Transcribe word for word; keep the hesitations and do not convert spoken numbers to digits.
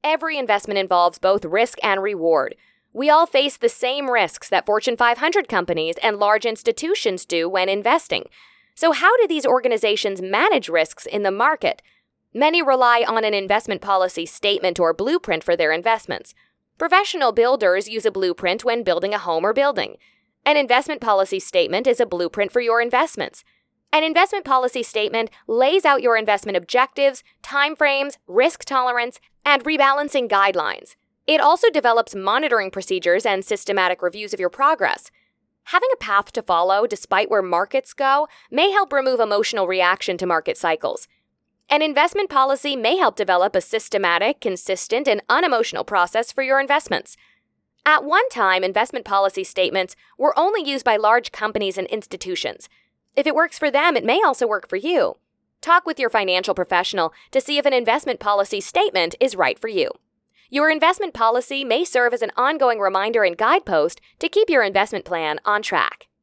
every investment involves both risk and reward. We all face the same risks that Fortune five hundred companies and large institutions do when investing. So how do these organizations manage risks in the market? Many rely on an investment policy statement or blueprint for their investments. Professional builders use a blueprint when building a home or building. An investment policy statement is a blueprint for your investments. An investment policy statement lays out your investment objectives, timeframes, risk tolerance, and rebalancing guidelines. It also develops monitoring procedures and systematic reviews of your progress. Having a path to follow despite where markets go may help remove emotional reaction to market cycles. An investment policy may help develop a systematic, consistent, and unemotional process for your investments. At one time, investment policy statements were only used by large companies and institutions. If it works for them, it may also work for you. Talk with your financial professional to see if an investment policy statement is right for you. Your investment policy may serve as an ongoing reminder and guidepost to keep your investment plan on track.